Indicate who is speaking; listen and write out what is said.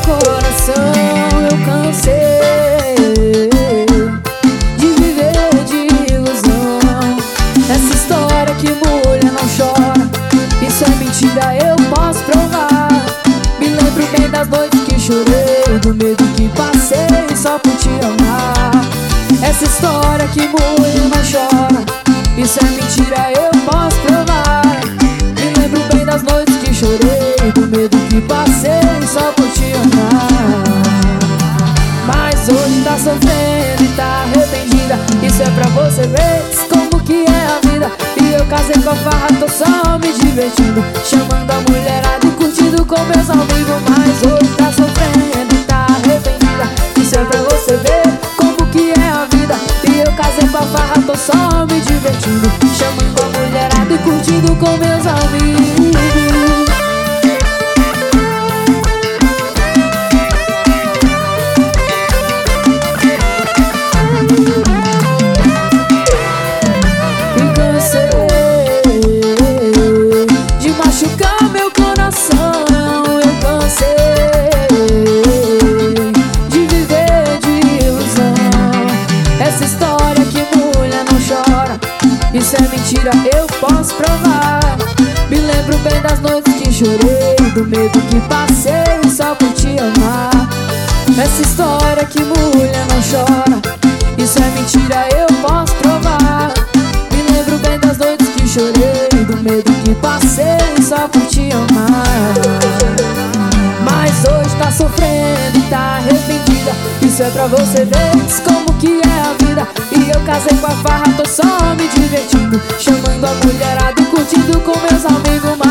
Speaker 1: coração eu cansei de viver de ilusão. Essa história que mulher não chora, isso é mentira, eu posso provar. Me lembro bem das noites que chorei, do medo que passei só por te amar. Essa história que mulher não chora, isso é mentira, eu posso provar. Me lembro bem das noites que chorei, do medo que passei só por te amar. Mas hoje tá sofrendo e tá arrependida, isso é pra você ver como que é a vida. E eu casei com a farra, tô só me divertindo, chamando a mulherada e curtindo com meus amigos. Mas hoje tá sofrendo e tá arrependida, isso é pra você ver como que é a vida. E eu casei com a farra, tô só me divertindo, chamando a mulherada e curtindo com meus amigos. Isso é mentira, eu posso provar. Me lembro bem das noites que chorei, do medo que passei só por te amar. Essa história que mulher não chora, isso é mentira, eu posso provar. Me lembro bem das noites que chorei, do medo que passei só por te amar. Mas hoje tá sofrendo e tá arrependida, isso é pra você ver como que é a vida. E eu casei com a farra, tô só me divertindo, chamando a mulherada e curtindo com meus amigos.